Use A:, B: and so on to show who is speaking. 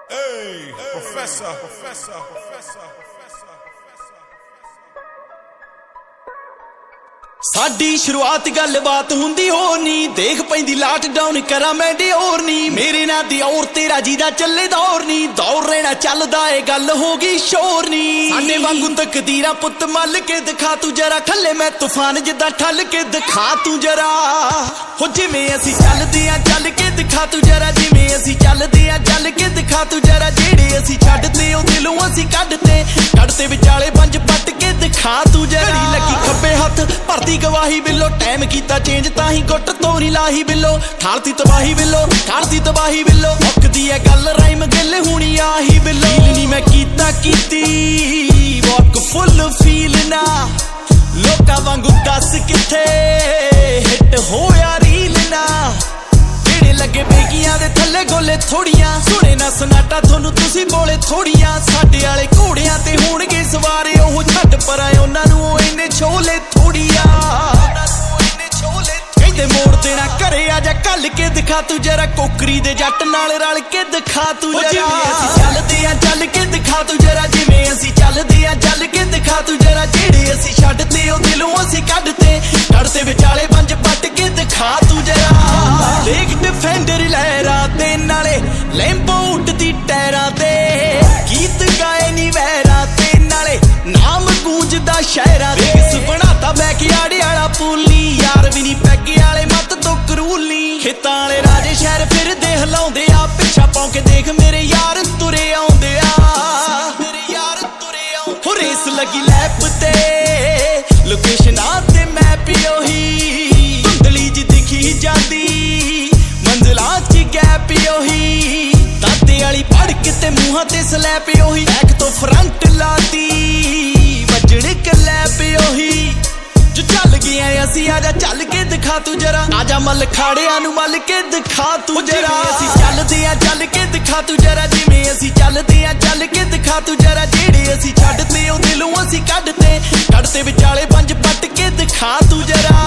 A: Hey, professor.
B: साडी शुरुआत गलबात हुंदी होर नी देख पैंदी लाट डाउन करा मैं डी और नी मेरे ना दी और तेरा जीदा चले दौर नी दौर रहना चलदा ए गल होगी शोर नी साडे वांगू तकदीरा पुत मल के दिखा तू जरा खले मैं तूफान जिदा ठल के दिखा तू जरा हो जिवें असी चलदे आ चल के दिखा तू जरा जिवें असी चलदे आ चल के दिखा तू जरा जेड़े असी छड्डदे ओ दिलों असी कढते विचाले पंज पट के दिखा तू जरा लगी खब्बे हथ भरती गवाही बिलो टाइम कीता चेंज ताही गुट तोरी लाही बिलो ठालती तबाही बिलो मुकदी है गल राइम गिल हुणी आही बिलो फील नी मैं कीती वॉक फुल फील ना लोका वांगू दस किथे हिट होया रील ना जेड़े लगे बेगियां दे थल्ले गोले थोड़ियां सुने ना सनाटा थोनू तुसी बोले थोड़ियां साडे वाले घोड़ियां ते होणगे सवारे ओह छड्ड पराए उन्हां नू इन्ने छोले थोड़ियां कहंदे मोड़ देना घरे आजा कल के दिखा तू जरा कोकरी दे जट नाल रल के दिखा तू जरा असीं चलदे आ चल के दिखा तू जरा जिवें असीं चलदे आ चल के दिखा तू जरा जेड़े असीं छड्डदे ओ दिलों असीं कढते विचाले पंज पट के दिखा तू जरा देख डिफेंडर लहरा ते नाले लैंबो उठदी टैरां ते गीत गाए नी वैरा ते नाले नाम गूंजदा शहरां ते किस बनाता बैकयार्ड वाला पूली यार भी नी पैगे वाले मत तो करूली खेतां वाले राजे शहर फिरदे हिलाउंदे आ पिछा पाउं के देख मेरे यार तुरे आउंदे आ हो रेस लगी लैप ते लोकेशन ते मैप ओही धुंधली जी दिखी जांदी मंजिलां च गैप ओही दाते वाली पड़क ते मूहां ते स्लैप ओही बैक तो फ्रंट लाती वजण कलैप ओही जो चल गए असी आजा चल के दिखा तू जरा आजा मल खाड़ियां नू मल के दिखा तू जरा असी चलदे आ चल के दिखा तू जरा जिवें असी चलदे आ चल के दिखा तू जरा जेड़े असी छड्डदे ओ दिलों असी कढते विचाले पंज पट के दिखा तू जरा